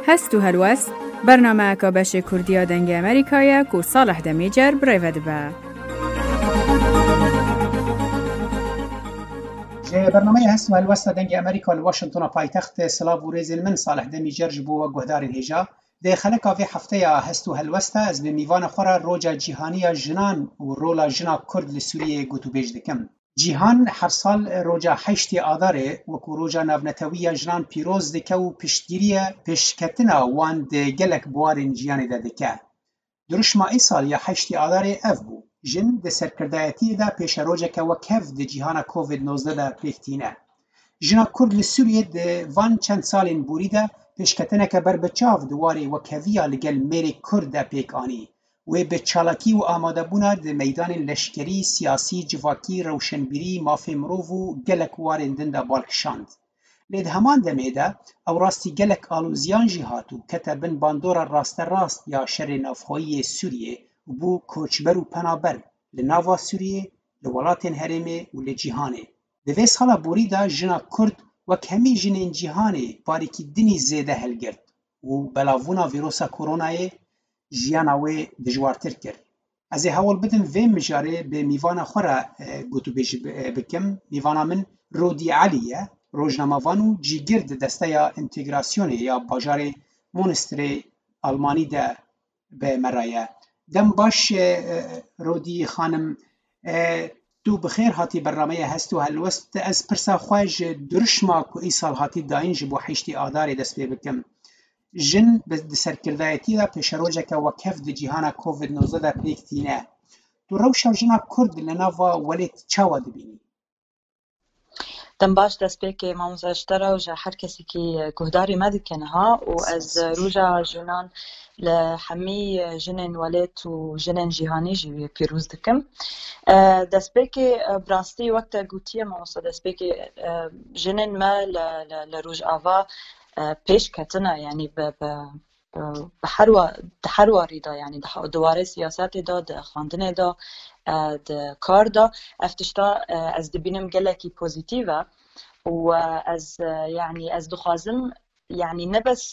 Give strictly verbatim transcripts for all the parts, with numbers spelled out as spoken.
هستو هلوست برنامه که بشه کردیا دنگ امریکایه که صالح دمیجر برایود به برنامه هستو هلوست دنگ امریکا لواشنطن پایتخت سلاو و ریزل من صالح دمیجر جبو و گهدار هجا ده خلقا في هفته هستو هلوسته از به میوان خورا روجا جیهانی جنان و رولا جنا کرد لسوریه گوتو بیج دکم. جیهان هر سال روجا هشتی آذاره وکو روجا نابنتوی جنان پیروز دکه و پشتگیریه پشکتنا وان ده گلک بوارن جیانی ده دکه. درشما ای سال یا هشتی آذاره اف بو. جن ده سرکردایتی ده پیش روجا که وکف ده جیهان کووید نوزده ده پیکتینه. جنا کرد لسوریه ده وان چند سالین بوریده پشکتنه که بر بچاو دواری و کویا لگل میری کرد پیک آنی و به چالاکی و آماده بونا ده میدان لشکری، سیاسی، جواکی، روشنبیری، مافی مروف و گلک واریندن ده بالکشاند. لید همان دمیده او راستی گلک آلوزیان جهاتو کتبن باندور راست راست یا شر نافخویی سوریه و بو کوچبر و پنابر لناوا سوریه لولاتین هرمه و لجیهانه. دوی سالا بوری ده جنا کرد و کمی جنین جیهانی باریکی دنی زیده هلگرد و بلاوونا ویروسا کرونای جیاناوی دجوارتر کرد. از هول بدم وی مجاره به میوانا خورا گوتو بیش بکم میوانا من رودی علیه روزنامه‌وانو جیگرد دسته یا انتگراسیون یا باجار مونستری آلمانی ده به مرایه. دم باش رودی خانم تو بخیر هاتی برنامه هستو هلوست از پرسا خواج درشما کو ای سال هاتی داین جبو حشتی آداری دست بی بکم جن به سرکردایتی دا پیش روژه که وکف دی جیهانا کووید نوزده دا پیکتینه تو روشا جنا کرد لناوا ولیت چاوا دبینی دم باش دست بی که ما مزاشتره و هر کسی که گهداری مدکنه ها و از روژا جنان لحمی جنن ولات و جنن جیهانی جی پیروز دکم دست بی که براستی وقت گوتیه ما دست بی که جنن ما لروج آوا پیش کتنه یعنی به بحروا تحرواری دا یعنی دواره سیاست دا ده خواندن دا ده کار دا افتشتا از دبینم گلکی پوزیتیوه و از یعنی از دخوازم یعنی نبس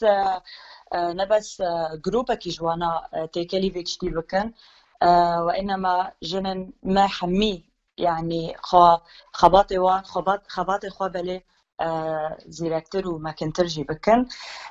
نبس جروبا کی جوانا تیکلی ویچتی بکن وإنما جنن ما حمي يعني خا خباط وان خباط خباط خبله زیرکتر و مکنتر جی بکن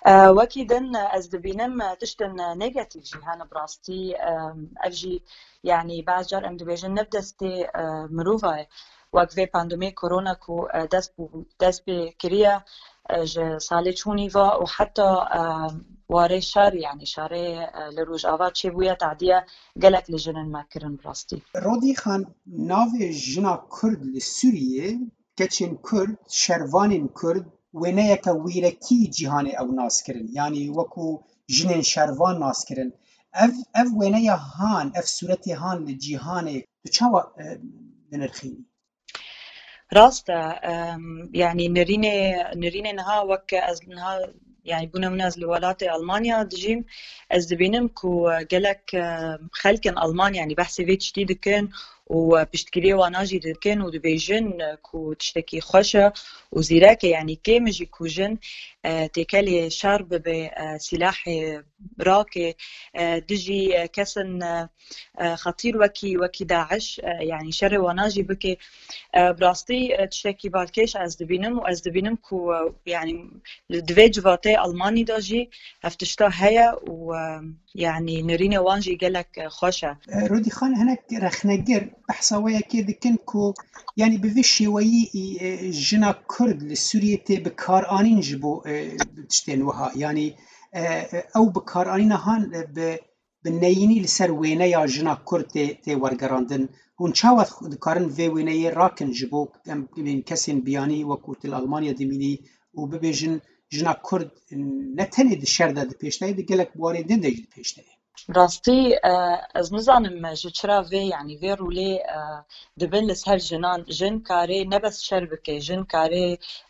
وکیدن از دبینم تشتن نگاتیو جی هانا براستی افجی یعنی بعض جار ام دبیجن نبدستی مروفای وقتی پاندمی کرونا کو دست دست به کریا ج سالی چونی و و حتی واره شار يعني شاره لروج آوا چه بویا تعدیه گلک لجنن مکرن براستی رودی خان ناو جنا کرد لسوریه کچن کرد شروانین کرد و نه یک ویرکی جهان او ناس کرن یعنی وکو جنین شروان ناس کرن اف اف و نه هان اف صورت هان لجهان چاوا نرخی راست يعني نريني نريني نها وك از نها يعني بونا من از الولايات ألمانيا دجيم از دبينم كو جلك خلكن ألمانيا يعني بحثي فيت جديد كان وبشتكلي واناجي دكان ودبيجن كو تشتكي خشة وزيراك يعني كيمجي كوجن تكالي شرب بسلاح راكي دجي كسن خطير وكي وكي داعش يعني شر واناجي بكي براستي تشتكي بالكيش از دبينم واز دبينم كو يعني الدفي جواتي ألماني داجي هفتشتا هيا ويعني نريني وانجي قالك خوشة رودي خان هناك رخنجر بحثاوية كده كن كو يعني بفشي وي جنا كرد لسورية بكارانين جبو تشتين وها يعني او بكارانين هان بالنيني لسر وينه يا جنا كرد تي ورقراندن هون چاوت دكارن في وينه راكن جبو من كسين بياني وكوت الألمانيا دميني وببيجن جنا كرد نتني دشرده دي بيشتاي دي قلق بواري دين دي بيشتاي راستي از نزانم جترا في يعني في رولي دبن لسهر جنان جن كاري نبس شربكي جن كاري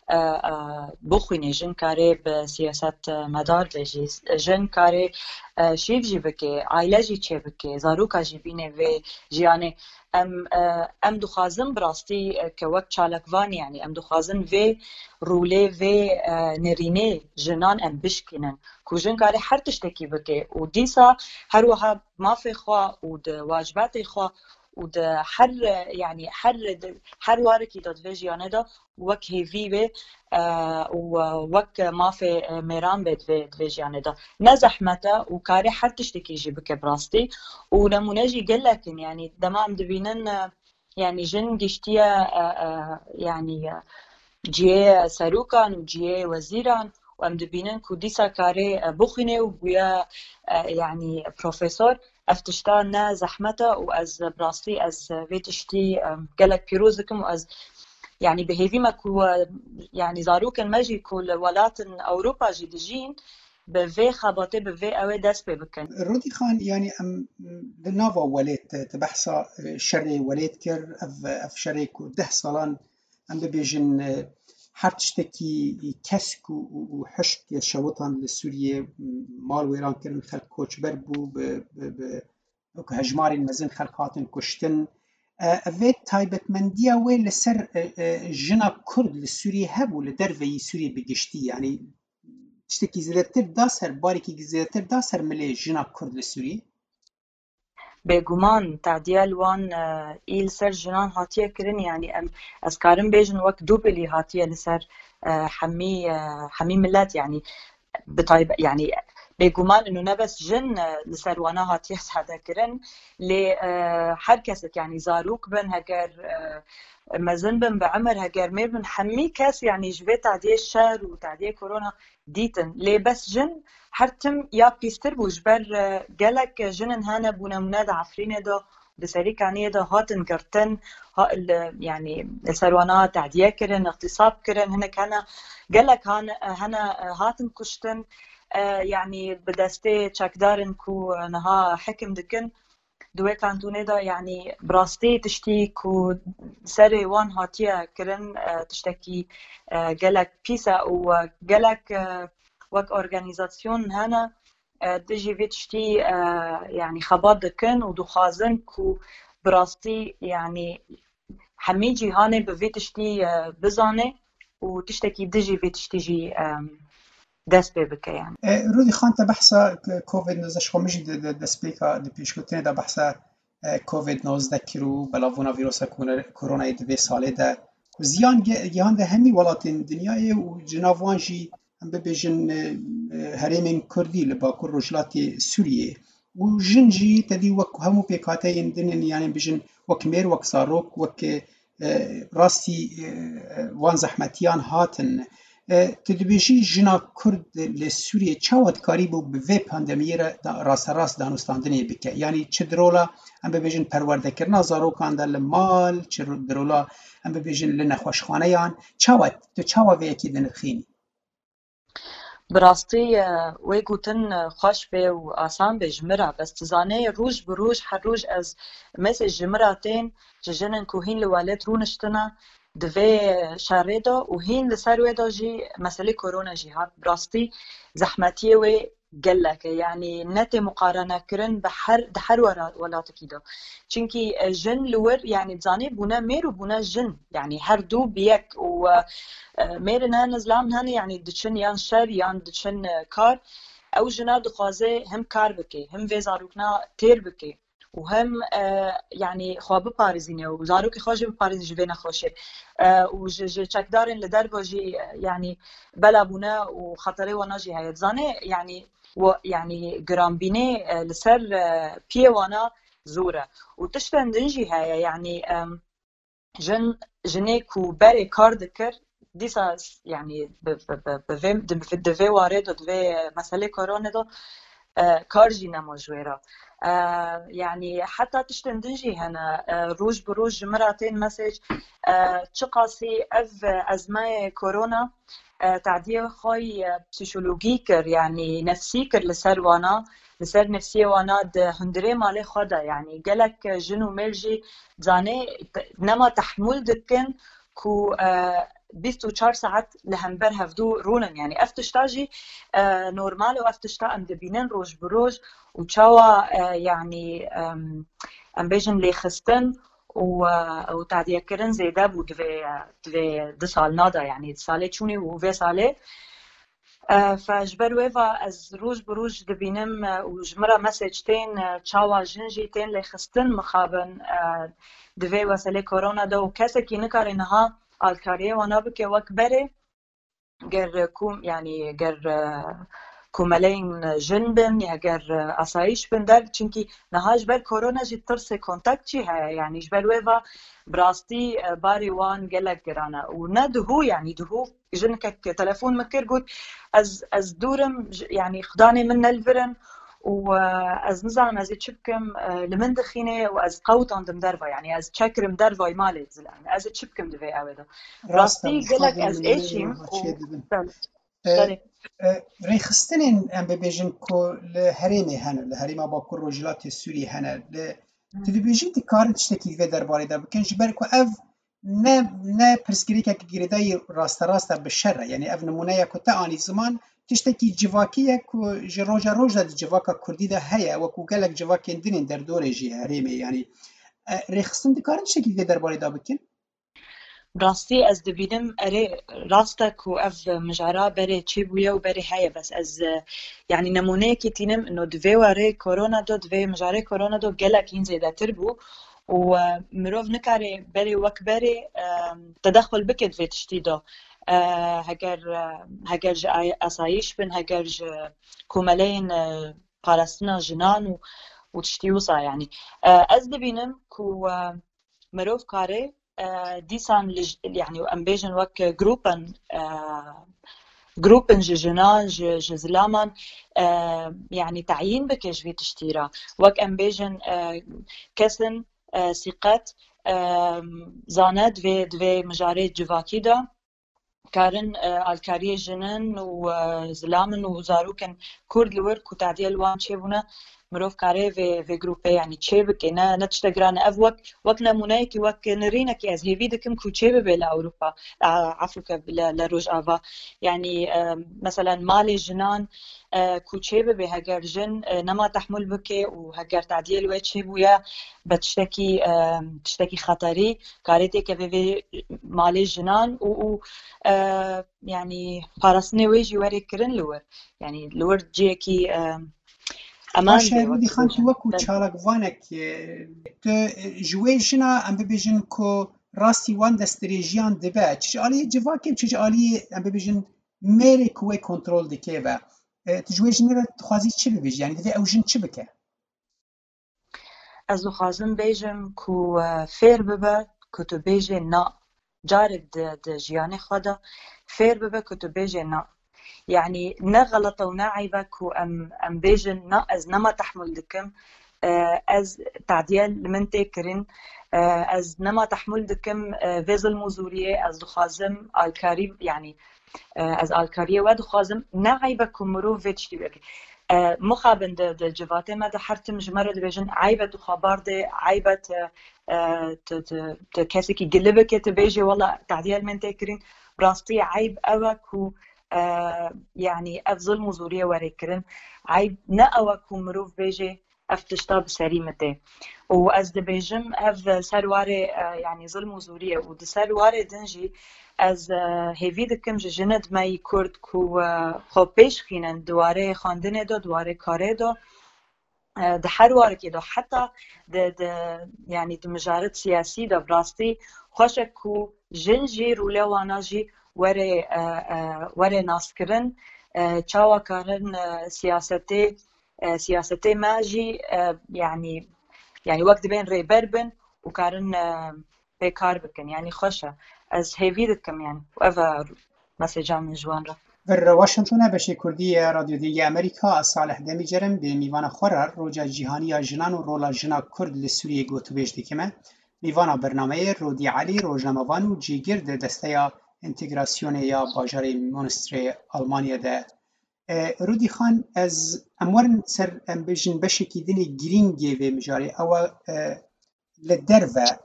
بخوینه جن کاری به سیاست مدار بجی جن کاری شیف جی بکی عائله جی چه بکی زاروکا جی بینه و جیانه ام ام دخوازن براستی که وقت چالکوان یعنی ام دخوازن و روله و نرینه جنان ام بشکنن کو جن کاری هر تشتکی بکی و دیسا هر وها مافی خوا و د واجبات خوا و د هر يعني هر هر وارکی داد و جیانه دا وک هیوی و و وک مافی میران بد و د جیانه دا نه زحمته و کاری هر تشتکی جی بک براستی و نمونه جی گلکن يعني دمام دبینن يعني جن گشتیا يعني جیه سروکان و جیه وزیران و ام دبینن کو دیسا کاری بخینه و بویا يعني بروفيسور افتشتا نه زحمته و از براستی از ویتشتی گلک پیروزکم و از يعني بهيفي ما كو يعني زاروكن ماجي كل ولات اوروبا جي دجين بفي خبطه بفي اوي داس بكن رودي خان يعني ام لنافا وليت تبحثا شري وليت كر اف اف شري كو ده صالان ام بيجن هرتشتكي كسك وحشت شوطان لسوريا مال ويران كرن خلق كوتش بربو ب ب ب هجماري المزن خلقاتن كشتن اوه تایبەتمەندیە وێ لەسەر ژنا کورد لە سووریە هەبوو لە دەرەوەی سووریە بگشتی یعنی شتێکی زیاتر دا سەر بارێکی زیاتر دا سەر ملێ ژنا کورد لە سووریە بێگومان تعدیە وان ئیل سەر ژنان هاتیە کردن یعنی ئەم ئەس کارم بێژن وەک دووبلی هاتیە لەسەر هەمی هەمی ملت یعنی بتایب یعنی بێگومان انه نبس جن لسر وانا هاتیه ساده کرن لی هر کسک يعني زاروك بن هگر مزن بن بعمر هگر مير بن حمي كاس يعني جبه تعديه الشهر وتعديه كورونا ديتن لي بس جن هرتم يا بيستر بوجبر قالك جنن هانا بونا مناد عفرين دا بسري كانيه دا هاتن كرتن ها يعني السروانا تعديه كرن اغتصاب كرن هنا كان قالك هانا هنا هاتن كشتن يعني بدستي تشاكدارن كو نها حكم دكن دوي كانتوني دا يعني براستي تشتي كو سري وان هاتيا كرن تشتكي قالك بيسا وقالك وك اورغانيزاسيون هنا تجي في تشتي يعني خبات دكن ودخازن كو براستي يعني حميجي هاني بفي تشتي بزاني وتشتكي دجي في تشتيجي دست به بکه یعنی رودی خان تا بحثا کووید نوزده خو مش دست بکا د پیشگوتنی دا بحثا کووید نوزده کرو بلاونا ویروس کرونا دوی ساله ده زیان گیان ده همی ولاتین دنیای و جناوان جی هم ببیجن هرمین کردی لباکر رجلات سوریه و جن جی تدی وک همو پیکاته دنین یعنی بجن وک میر وک ساروک وک راستی وان زحمتیان هاتن تدبیجی جنا کرد لسوریه چاوت کاری بو به پاندمیه را راست راست دانستاندنی بکه یعنی چه درولا هم ببیجن پرورده کرنا زاروکان در مال چه درولا هم ببیجن لنخوشخانه یان چاوت تو چاوا ویکی دنخینی براستی وی گوتن خوش به و آسان به جمره بس تزانه روش بروش هر روش از مثل جمراتین جنن کوهین لوالت رونشتنا دوی شهره دا و هین لسر وی دا جی مسئله کرونا جی هات براستی زحمتیه وی گلکه یعنی نت مقارنه کرن به هر ده هر ولات کی دا چونکی جن لور یعنی بزانه بونا میر و بونا جن یعنی هر دو بیک و میر نه نزلام هنه یعنی دچن یان شر یان دچن کار او جنا دخوازه هم کار بکی هم ویزاروکنا تیر بکی و هم يعني خواب بارزينه وزاروك خواجه بارزين جبنا خوشه و چکدارن لدر باجي يعني بلا بنا وخطره وناجي هاي زانه يعني و يعني جرامبينه لسر بيه وانا زوره وتشتن دنجي هاي يعني جن جنيكو بري كار دكر ديسا يعني بفهم دفي وارد دفي مسألة كورونا دو كارجي نماجويرا يعني حتى تشتندنجي هنا روج بروج مرتين مسج تشقاسي اف ازمه كورونا تعديه خوي بسيشولوجي كر يعني نفسي كر لسر وانا لسر نفسي وانا ده هندري مالي خدا يعني قالك جنو ملجي زاني نما تحمل دكن كو بیست و چهار ساعت لهمبر هفدو رونن يعني افتشتاجي نورمال و افتشتا ام دبینن روش بروش و چاوا يعني ام بیجن لی خستن و و تعدیه کرن زیده بود دوی دوی دو سال نادا يعني ساله چونی و وی ساله فجبر ویفا از روز بروز دبینم و جمرا مسیج تین چاوا جنجی تین لی خستن مخابن دوی وسیله کرونا دو کسی که نکاره نها آلکاریه و نابکه وک بره گر کوم يعني گر کوملین جنبن یا گر اسایش بن در چونکی نهاج بر کرونا جی ترس کنتاکت چی های يعني جبر ویفا براستی باری وان گلک گرانه و نه دهو يعني دهو جنك تلفون مكر قلت از از دورم يعني خداني من الفرن واز نزعم از تشبكم لمن دخينه واز قوت عند مدرفه يعني از تشكر مدرفه مالت زلان از تشبكم دفي اودا راستي قالك از ايشيم ریخستنین ام ببیجن کو لهریمه هنه لهریمه با کور رجلات سوری هنه تدبیجی دکارن تشتکی و درباره ده بکن جبر کو اف نه نه پرسکری که گریدای راست راست به شر یعنی اف نمونه کو تا آنی زمان تشتکی جواکی کو جروجا روجا جواکا کردی ده هيا وکو گلک جواکی دین در دوره جی هریمه یعنی ریخستن دکارن تشتکی و درباره ده بکن راستي از دبينم اري راستك واف مجارا بري تشيبويا وبري هيا بس از يعني نمونه كي تينم انه دفي واري كورونا دو دفي مجاري كورونا دو جلك هين زيدا تربو ومروف نكاري بري وكبري تدخل بكت في تشتيدو هجر هجر اسايش بن هجر كومالين قارسنا جنان وتشتيوصا يعني از دبينم كو مروف كاري دیسان لج يعني ام بيجن وك جروبن جروبن جنان جزلامان يعني تعيين بكش في تشتيرا وك ام بيجن كسن ثقات زانات في في مجاري جواكيدا كارن الكاريه جنن وزلامن وزاروكن كرد لورك وتعديل وان شيبونا مروف كاري في في جروبي يعني تشيبك انا نتشتغران افوك وك نمونايكي وك نرينك از هيفيدكم كو تشيبه بلا اوروبا عفوك لروج افا يعني مثلا مالي جنان كو تشيبه بهجر جن نما تحمل بكي وهجر تعديل وي تشيبويا بتشتكي تشتكي خطري كاريتي كفي مالي جنان و يعني بارسني ويجي وري كرن لور يعني لور جيكي باشه رودی خان تو وکو چالکوانک تو جوی جنا ام ببیجن کو راستی وان دستریجیان دبه چه عالی جواکیم چه عالی ام ببیجن میری کوی کنترل دکه و تجوی جنا خوازی چه ببیج یعنی دوی اوجن چه بکه از خوازم بیجم کو فیر ببه کو تو بیجه نا جارد د جیان خدا فیر ببه کو تو بیجه نا يعني نغلط ونعيبك وام ام بيجن نا از نما تحمل دكم از تعديل من تكرن از نما تحمل دكم فيزل موزوريه از دخازم الكاري يعني از الكاريه ود خازم نعيبك ومرو فيتشتي بك مخابن د جوات ما د حرتم جمره د بيجن عيبت وخبر د عيبت ت ت كاسي كي قلبك تبيجي والله تعديل من تكرن براستي عيب اوك و آه يعني أفضل مزورية وريكرن عيب نأوكو مروف بيجي أفتشتاب سريمته وأز بيجم أف سرواري آه يعني ظل مزورية ود سرواري دنجي أز آه هيفيد كم جند ما يكرد كو آه خو بيش خينن دواري خاندنه دو دواري كاره دو آه ده حرواري كده حتى ده ده يعني ده مجارد سياسي ده براستي خوشك كو جنجي رولواناجي وره وره ناسکرن چاوا کارن سیاستی سیاستی ماجی يعني يعني وقت بين ريبربن وكارن بكار بكن يعني خوشة از هيفيدكم يعني وأفا مسجان من جوان را در واشنطن بشه کردی رادیو دیگه امریکا صالح دمی جرم به میوان خورر روجا جهانی جنان و رولا جنا کرد لسوریه گوتو بیش دیکمه میوان برنامه رودی علی روزنامه‌وان و جیگرد دسته انتگراسیون یا باجار مونستر آلمانیا ده رودی خان از امورن سر ام بجن بشکی دنی گرینگی و مجاری او لدر و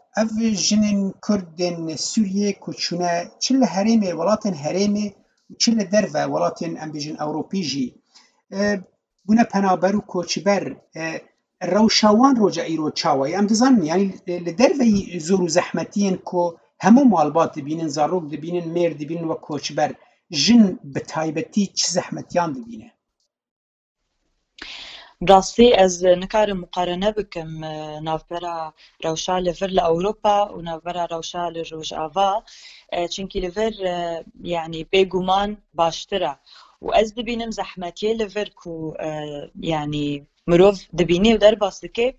اف جنن کردن سوریه کوچونه چل هرم ولاتن هرم چل درو ولاتن ام بیجن اوروپی جی بونه پنابر و کوچبر روشاوان روجا ایرو چاوی ام دزان یعنی لدروی زور و زحمتین کو همو مالبات دبینن زاروک دبینن میر دبینن و کوچبر جن بتایبتی چه زحمتیان دبینه راستی از نکار مقارنه بکم نافبرا روشا لفر لأوروبا و نافبرا روشا لروج آوا چونکی لفر يعني بيگومان باشتره و از دبینم زحمتیه لفر کو يعني مروف دبینی و در باستکه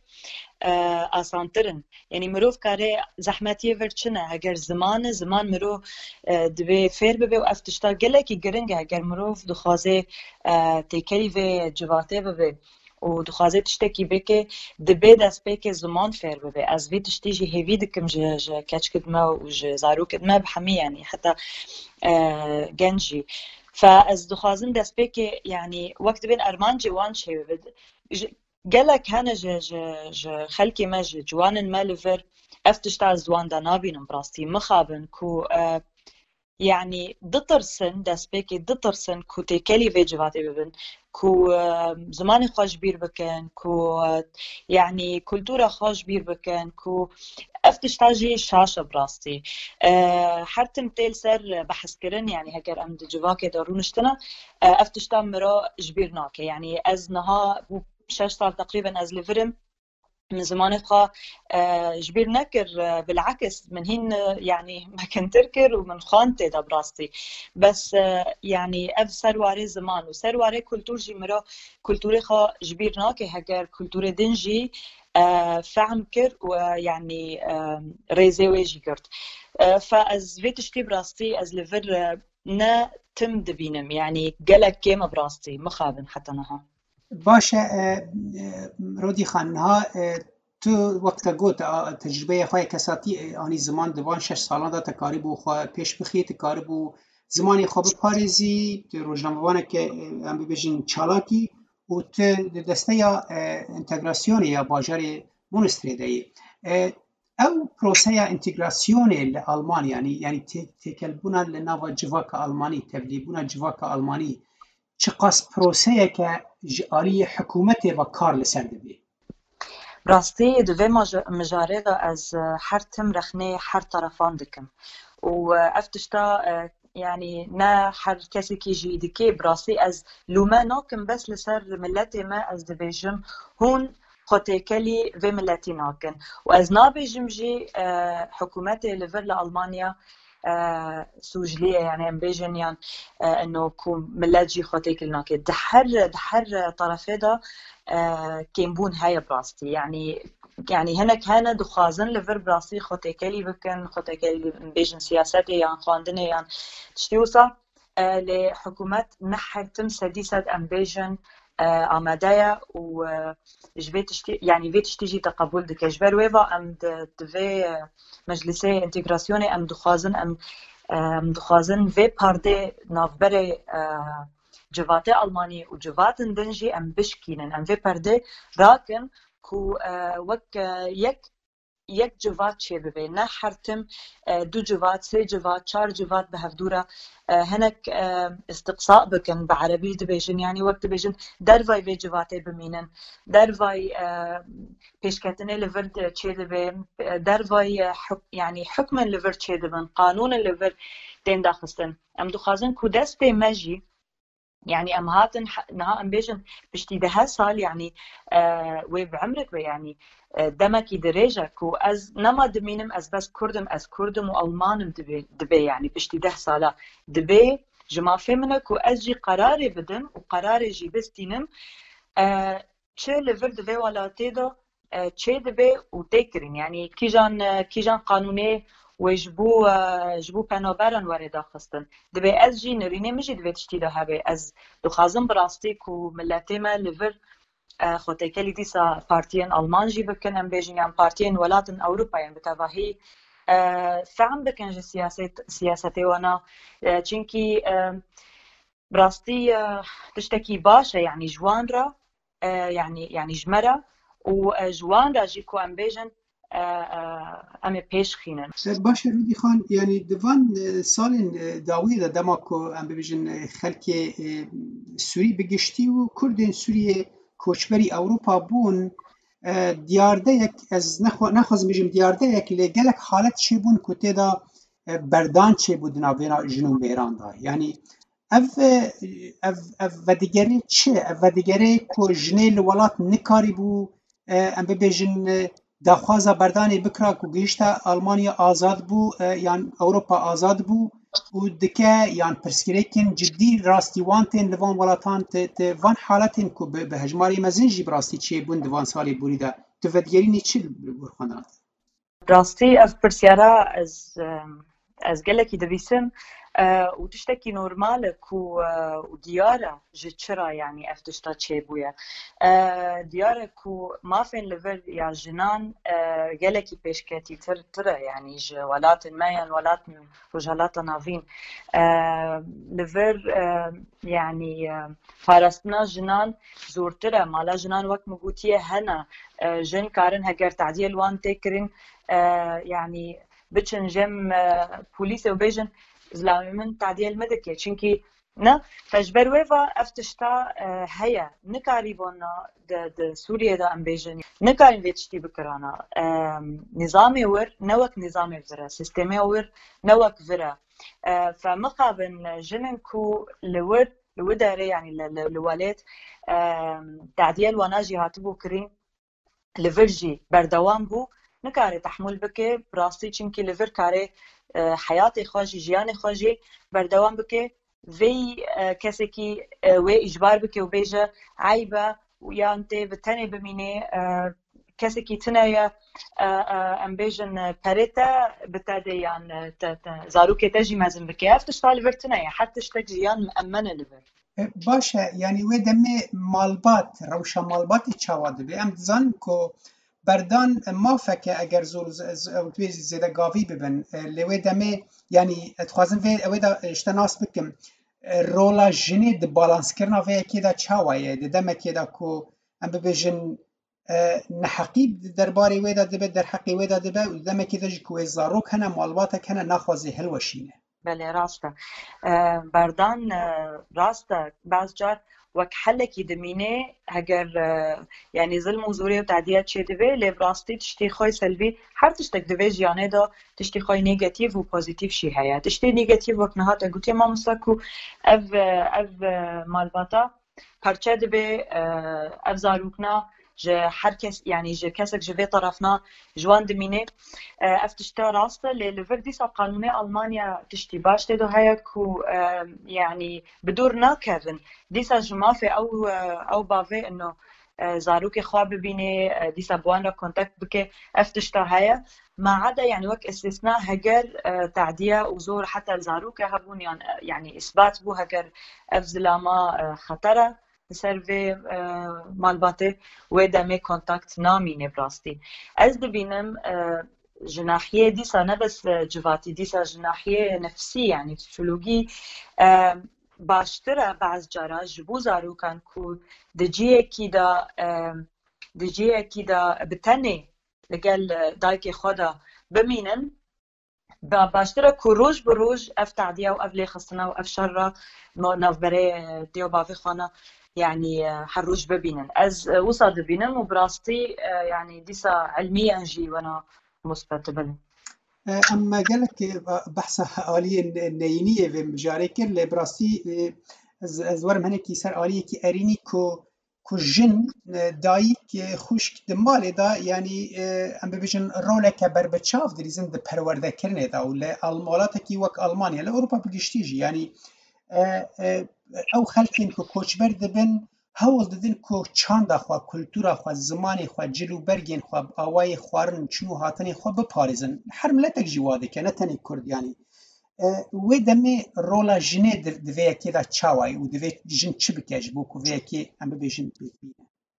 آسانترن یعنی مروف کاره زحمتیه ورچنه اگر زمان زمان مروف دبی فیر ببی و افتشتا گله کی گرنگه اگر مروف دخوازه تیکری و جواته ببی و دخوازه تشتکی بکه دبی دست بکه زمان فیر ببی از وی تشتی جی هیوی دکم جه جه کچ کدمه و جه زارو کدمه بحمی يعني حتى گنجی فاز دخوازن دست بکه يعني وقت بین ارمان جوان شی ببی گلک هنه جه جه جه خلکی ما جه جوانن ما لفر افتشتا زوان دا نابینم براستی مخابن کو يعني دترسن دست بكي دترسن كو تيكلي في جواتي ببن كو زماني خوش بير بكن كو يعني كولتورا خوش بير بكن كو افتش تاجي شاشة براستي حرتم تيل سر بحث كرن يعني هكر ام دي جواكي دارونشتنا افتش تام مرا جبيرناك يعني از نها شش سال تقريبا از لفرم من زمان خا جبير نكر بالعكس من هين يعني ما كنت تركر ومن خانتي دا براستي بس يعني اف سرواري زمان وسرواري كولتور جي مرا كولتوري خا جبير ناكي هكر كولتوري دنجي فهم كر ويعني ريزي ويجي كرت فاز فيتشتي براستي از لفر نا تم دبينم يعني قلق كيما براستي مخابن حتى نها باشه رودی خانها تو وقت گوت تجربه خواه کساتی آنی زمان دوان شش سالان دا تکاری بو خواه پیش بخی تکاری بو زمانی خواه بپارزی روزنامه‌وانه که هم ببیجین چالاکی و تو دسته یا انتگراسیون یا باجار مونستری دهی او پروسه انتگراسیون لآلمان یعنی یعنی تکل بونا لناوا جواک آلمانی تبلی بونا جواک آلمانی چه قاس پروسه که جاری حکومت و کار لسر دبی راستي دوی مجاري از هر تم رخنه هر طرفان دكم و افتشتا يعني نا هر كسي كي جي دكي براسي از لوما ناكم بس لسر ملتي ما از دبيجم هون خوتيكلي في ملتي ناكن واز نابيجم جي حكومتي لفر لألمانيا سوجلية يعني امبيجن يعني انه كون ملاجي خوتيك الناكي دحر دحر طرفي دا كيمبون هاي براستي يعني يعني هنا كان دخازن لفر براسي خوتيكلي بكن خوتيكلي امبيجن سياساتي يعني خواندني يعني تشتيوصا لحكومات نحر تم سديسة امبيجن آمادايا و جبت تشتي يعني بيت تشتيجي تقبل دك جبر ويفا ام دفي مجلسي انتجراسيوني ام دخازن ام ام دخازن في باردي نافبري جواتي الماني وجوات دنجي ام بشكينن ام في باردي راكن كو وك يك یک جوات چه ببی نه حرتم دو جوات سه جوات چار جوات به هفدورا هناك استقصاء بكن بعربي دبيجن يعني وقت بيجن درفاي في جواتي بمينن درفاي بيشكتني لفرد چه دبي درفاي يعني حكم لفرد چه دبن قانون لفرد تين داخستن ام دخازن كودستي مجي يعني ام هاتن نها ام بيجن بشتي ده سال يعني وبعمرك يعني دمكي درجك واز نما دمينم از بس كردم از كردم والمانم دبي دبي يعني بشتي ده سالا دبي جما فهمنك واجي قراري بدم وقراري جي بستينم تشي ليفر دبي ولا تيدو تشي دبي وتكرين يعني كيجان كيجان قانوني وجبو جبو پنابرن وردا خستن دبي از جي نرينه مجي دبي تشتي ده هبي از دخازم براستيك وملتي ما ليفر خوتيكلي ديسا بارتيين ألمانجي بكن ام بيجين يعني بارتيين ولاتن أوروبا يعني بتابعي فهم بكن جي سياسة سياستي وانا چنكي براستي تشتكي باشا يعني جوان را يعني يعني جمرة وجوان را جيكو ام بيجن ام پیش خینن. باشه رودی خان، یعنی دوان سال داوی دما کو ام ببیجن خلک سوری بگشتی و کردین سوریه کوچبری اوروپا بون دیارده یک از نخو نخواز بجم دیارده یک لگلک حالت چی بون که تیدا بردان چی بود ناوینا جنوب ایران دا، یعنی اف اف اف و دیگری چه اف و دیگری که جنیل ولات نکاری بو ام ببیجن داخوازا بردانی بکرا که گیشتا آلمانیا آزاد بو یعنی اوروپا آزاد بو و دکه یعنی پرسکریکن جدی راستی وانتین لوان ولاتان ت وان حالتین که به هجماری مزنجی براستی چی بون دوان سالی بوریده تو ودگرینی چی برخوانات؟ راستی اف پرسیارا از از گلکی دویسم و تشتكي نورمال كو ديارة جتشرا يعني افتشتا چه بويا ديارة كو ما فين لفر يا جنان جلكي بيشكاتي تر ترى يعني جوالات مايان ولات رجالات نافين لفر يعني فارستنا جنان زور ترى مالا جنان وقت مقوتيه هنا جن كارن هجر تعديل وان تكرين يعني بتشن جم بوليس وبيجن زلامي من تعديل مدكي چونكي نه تجبرويفا افتشتا هيا نكاريبونا د د سوريا دا ام بيجن نكارين ويتشتي بكرانا نظامي ور نوك نظامي فرا سيستمي ور نوك فرا فمقابل جننكو لور لوداري يعني لوالات تعديل وناجي هاتبو كرين لفرجي بردوام بو نکاره تحمل بکه براستی چونکی لور کاره حیات خواجی جیان خواجی بردوام بکه وی کسی که وی اجبار بکه و بیجه عیبه و یا انته بتنه بمینه کسی که تنه ام بیجن پریتا بتاده یان زاروکه تجی مزن بکه افتش تا لور تنه حتی شتک جیان مأمنه لور باشه یعنی وی دمه مالبات روشا مالباتی چاواده بی ام دزان که بردان ما فکر اگر زور توی زیاده گاوی ببن لوی دمه یعنی اتخوازم وی اوی دا اشتناس بکم رولا جنی د بالانس کرنا وی اکی دا چاویه د دمه که دا که ام ببیجن نحقیب درباری وی دا دبه در حقی وی دا دبه و دمه که دا جی که زاروک هنه مالباتا کنه نخوازی هلوشینه بله راسته بردان راسته بعض جار وك حلكي دمينه هجر يعني ظلم وزوري وتعديات شي دبي لي براستي تشتي خوي سلبي حر تشتك دبي جيانه دا تشتي خوي نيجاتيف و بوزيتيف شي هيا تشتي نيجاتيف وك نهات قلت ما مسكو اف اف مالباتا پرچه دبي اف زاروكنا جه هر کس يعني جه کسك جه طرفنا جوان دمينه افتشتا راسته للفردي سا قانون ألمانيا تشتي باش تدو هيكو يعني بدور ناكرن ديسا جمافي او او بافي انه زاروكي خواب ببيني ديسا بوان را كونتاكت بكي افتشتا هيا ما عدا يعني وك استثناء هجر تعديه وزور حتى الزاروكي هبون يعني يعني اثبات بو هجر افزلاما خطره سرفي مالباتي ودا مي كونتاكت نامينه براستي از دبينم جناحيه ديسا نبس جواتي ديسا جناحيه نفسي يعني فسيولوجي باشتره بعض جارا جبو زارو كان كو دجيه كيدا دجيه كيدا بتني لقال دايكي خدا بمينن باشتره كو روج بروج اف تعديه واف لي خصنا واف شره ناف بري ديو بافي خانه يعني حروج ببينن از وصل ببينن وبراستي يعني ديسا علميا جي وانا مثبت بل اما قالك بحث آلية النينية في مجاريك اللي براستي از ورم هنكي سر آلية كي اريني كو كو جن دايك خوشك دمال دا يعني ام ببيجن رولك بربتشاف دريزن ده پرورده کرنه دا ولا المالاتكي وك ألمانيا لأوروبا بگشتيجي يعني او خلقين كو كوچبر دبن هول ددن كو چاند خوا كلتورا خوا زماني خوا جلو برگين خوا آواي خوارن چنو هاتني خوا بپاريزن هر ملتك جواده که نتني كرد يعني و دمي رولا جنه دوه اكي دا چاواي و دوه جن چي بكاش بو كو وه اكي ام ببيجن بيتبينه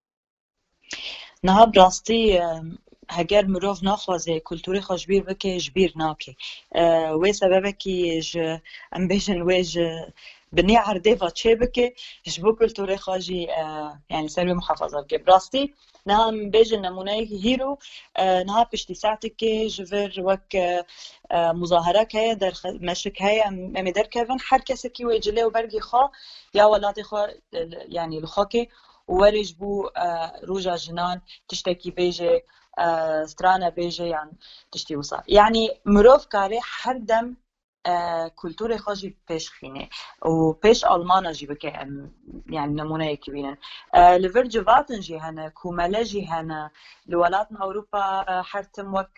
نه براستي هگر مروف ناخوازه کلتوری خوشبیر بکه جبیر ناکه و سببه که ام بیشن ویج بني عردي فاتشي بكي جبو كلتوري خاجي يعني سلوي محافظة بكي براستي نعم بيجي نمونه هيرو نها بشتي ساعتك جفر وك مظاهرة كايا در مشك هيا ممي در كيفن حر كسكي ويجلي وبرقي خا يا ولاتي خا يعني الخاكي وورج بو روجا جنان تشتكي بيجي سترانا بيجي يعني تشتي وصا يعني مروف كاري حر دم كولتوري خاجي بيش خيني وبيش ألمانا جي بكي يعني نمونه يكبينن لفر جواتن جي هنا كومالا جي هنا لولاتنا أوروبا حرتم وك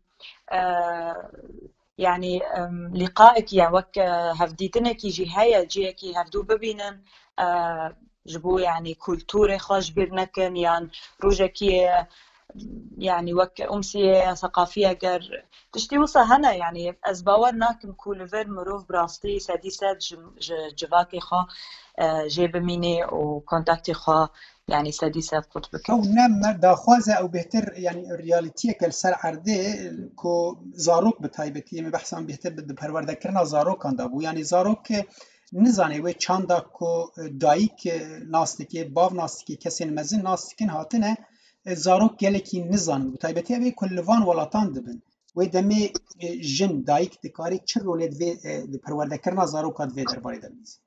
يعني لقائك يعني وك هفديتنك جي هيا جيكي هفدو ببينن جبو يعني كولتوري خاج بيرنكن يعني روجكي يعني وك أمسية ثقافية جر تشتي وصا هنا يعني أزباورنا كم كل فير مروف براستي سادسات جواكي خا جيب ميني وكونتاكتي خا يعني سادسات قطبك أو نعم داخوازة أو بهتر يعني الرياليتية كالسر عرضي كو زاروك بتايبتي مبحثان بهتر بده بهرورده كرنا زاروك عندابو يعني زاروك نزانه و چاندا کو دایک ناستکی باو ناستکی کسی مزن ناستکن هاتنه زاروک گلکی نزان بتایبتی اوی کلوان ولاتان دبن و دمی جن دایک دکاری چه رولید و پرورده کرنا زاروکات و درباره دمیز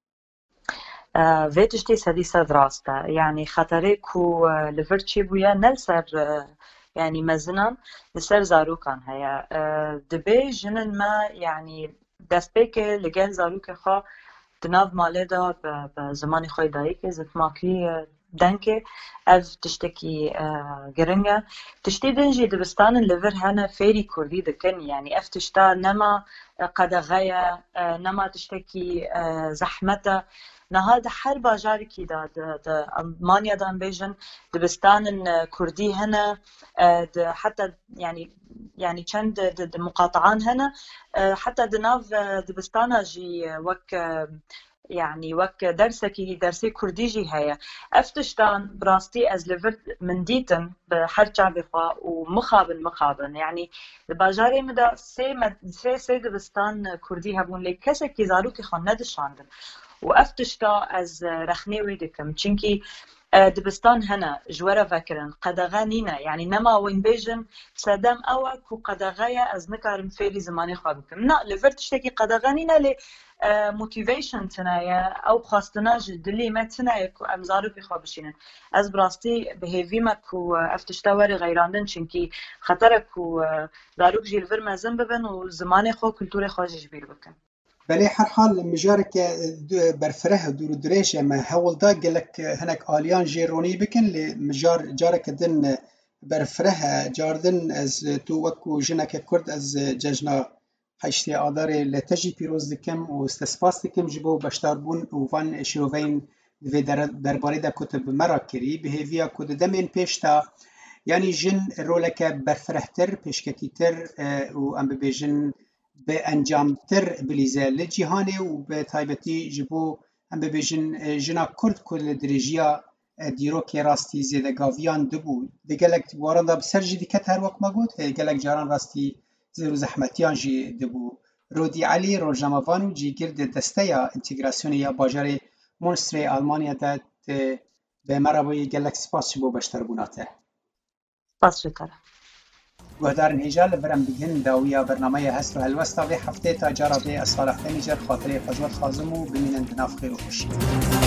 في تشتي سديسة دراستا يعني خطري كو لفرتشي بويا نلسر يعني مزنا لسر زاروكان هيا دبي جنن ما يعني دسبيك لجل زاروك خا تناف مالدا بزمان خوي دايك زت ماكي دنكي اف تشتكي جرنجا تشتي دنجي دبستان الليفر هنا فيري كردي دكن يعني اف تشتا نما قدغايا نما تشتكي زحمته نهاد حر باجاري كي دا ألمانيا دان بيجن دبستان كردي هنا حتى يعني يعني چند مقاطعان هنا حتى دناف دبستان جي وك يعني وك درسكي درسي كردي جي هيا افتشتان براستي از لفرت من ديتن بحر شعبي خوا ومخابن مخابن يعني باجاري مدا سي مد سي سي دبستان كردي هبون لي كسكي زاروكي خان ندشاندن وافتشتا از رخني ويدكم چنكي دبستان هنا جوارا فكرن قدغانينا يعني نما وين بيجن سدام اوك وقدغايا از نكارم فيري زماني خوابكم نا لفرتشتكي قدغانينا لي موتيفيشن تنايا او خواستنا جدلي ما تنايا كو امزارو بخوابشينن از براستي بهيفيما كو افتشتا وري غيراندن چنكي خطرك كو داروك جيل فر مازن ببن وزماني خو كلتوري خو جبير بكن بله هر حال مجارك برفره دور دريش ما هول دا قالك هناك آليان جيروني بكن لمجار جارك دن برفره جاردن از تو وكو جنك كرد از ججنا حيشتي آداري لتجي بيروز دكم واستسفاس دكم جبو بشتاربون وفان شروفين في درباري دا كتب مراكري بهيفيا كود دمين بيشتا يعني جن رولك برفرهتر بيشككيتر وام ببيجن بانجام تر بلیزه لجهانه و به تایبتی جبو هم ببیجن جنا کرد کل درجیا دیرو که راستی زیده گاویان دبو دگلک وارنده بسر جدی کت هر وقت ما گود دگلک جاران راستی زیرو زحمتیان جی دبو رودی علی روجنامه‌وان جی گرد دسته یا انتگراسیون یا باجار مونستر آلمانیا داد به مرابای گلک سپاس بو بشتر بوناته سپاس شکر گهدارن هیجا لبرم بگن داویا برنامه هست و هلوستا به هفته تا جارا به اصالح دمیجر خاطره خزوت خازمو بمینن بناف خیر و خوشی